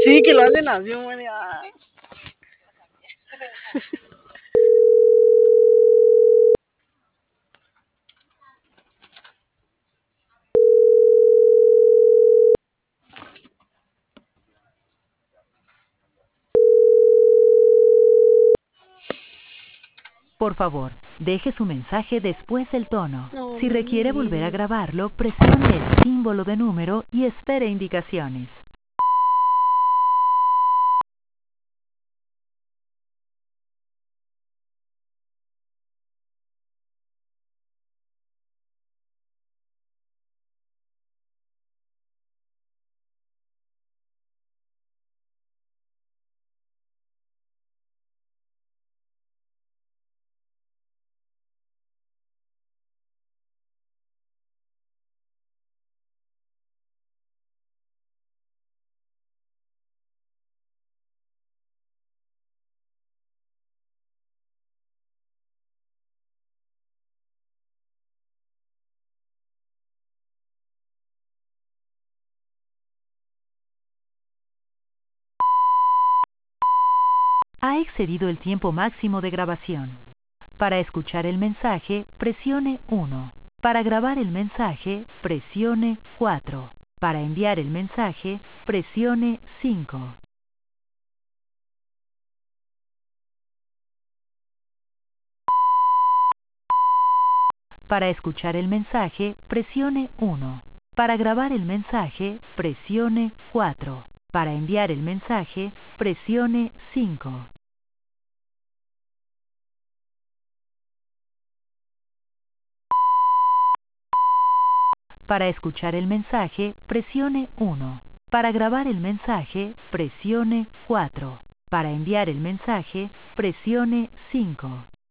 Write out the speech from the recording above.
Sí, que lo hacen así, hombre. Por favor, deje su mensaje después del tono. No, Si requiere volver a mami. grabarlo, presione el símbolo de número y espere indicaciones. Ha excedido el tiempo máximo de grabación. Para escuchar el mensaje, presione 1. Para grabar el mensaje, presione 4. Para enviar el mensaje, presione 5. Para escuchar el mensaje, presione 1. Para grabar el mensaje, presione 4. Para enviar el mensaje, presione 5. Para escuchar el mensaje, presione 1. Para grabar el mensaje, presione 4. Para enviar el mensaje, presione 5.